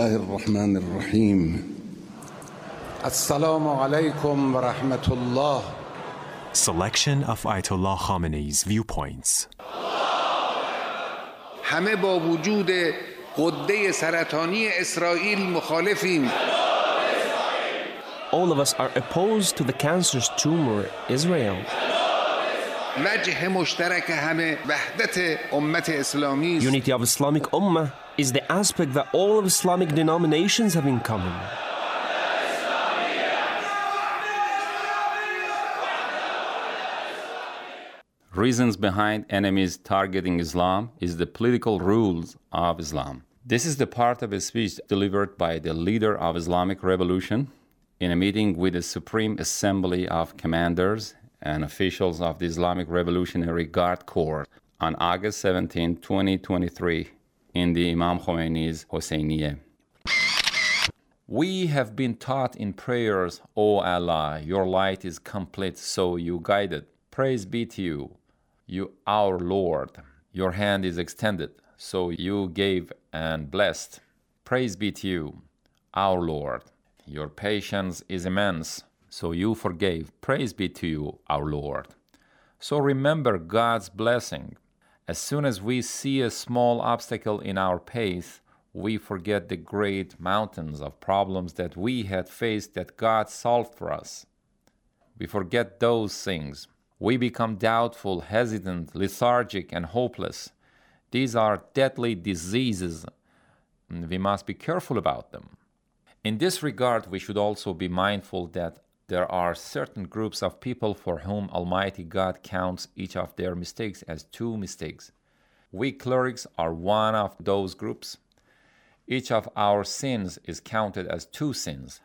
الله الرحمن الرحیم. السلام علیکم و رحمت الله. Selection of Ayatollah Khamenei's viewpoints. همه با وجود غده سرطانی اسرائیل مخالفیم. All of us are opposed to the cancerous tumor Israel. وجه مشترک همه وحدت امت اسلامی است. Unity of Islamic Ummah is the aspect that all of Islamic denominations have in common. Reasons behind enemies targeting Islam is the political rules of Islam. This is the part of a speech delivered by the leader of Islamic Revolution in a meeting with the Supreme Assembly of Commanders and officials of the Islamic Revolutionary Guard Corps on August 17, 2023 in the Imam Khomeini's Hosseiniye. We have been taught in prayers, O Allah, your light is complete, so you guided. Praise be to you, you our Lord. Your hand is extended, so you gave and blessed. Praise be to you, our Lord. Your patience is immense, so you forgave. Praise be to you, our Lord. So remember God's blessing. As soon as we see a small obstacle in our path, we forget the great mountains of problems that we had faced that God solved for us. We forget those things. We become doubtful, hesitant, lethargic, and hopeless. These are deadly diseases, and we must be careful about them. In this regard, we should also be mindful that there are certain groups of people for whom Almighty God counts each of their mistakes as 2 mistakes. We clerics are one of those groups. Each of our sins is counted as 2 sins.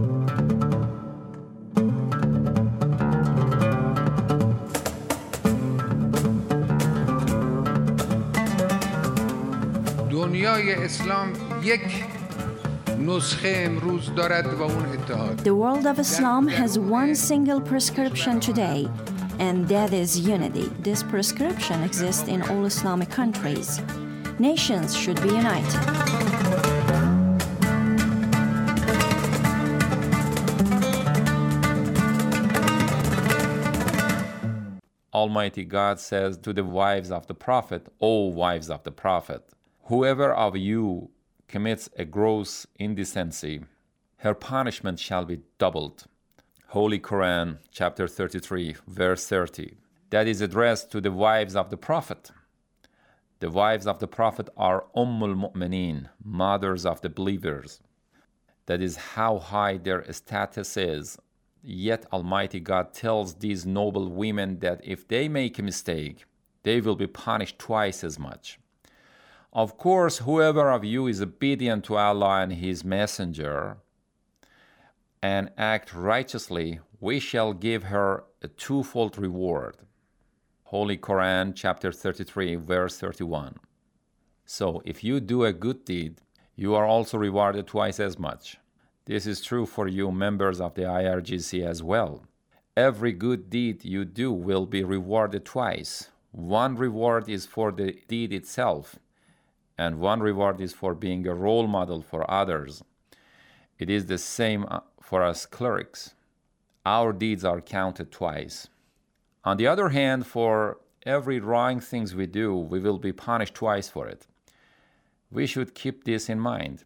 دنیای اسلام یک نسخه امروز دارد و اون اتحاد. The world of Islam has one single prescription today, and that is unity. This prescription exists in all Islamic countries. Nations should be united. Almighty God says to the wives of the Prophet, O wives of the Prophet, whoever of you commits a gross indecency, her punishment shall be doubled. Holy Quran, chapter 33, verse 30. That is addressed to the wives of the Prophet. The wives of the Prophet are Ummul Mu'mineen, mothers of the believers. That is how high their status is. Yet Almighty God tells these noble women that if they make a mistake, they will be punished twice as much. Of course, whoever of you is obedient to Allah and His Messenger and act righteously, we shall give her a 2-fold reward. Holy Quran, chapter 33, verse 31. So, if you do a good deed, you are also rewarded twice as much. This is true for you members of the IRGC as well. Every good deed you do will be rewarded twice. One reward is for the deed itself, and one reward is for being a role model for others. It is the same for us clerics. Our deeds are counted twice. On the other hand, for every wrong things we do, we will be punished twice for it. We should keep this in mind.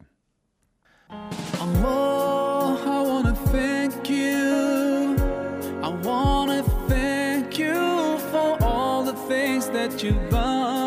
Allah, I want to thank you. I want to thank you for all the things that you've done.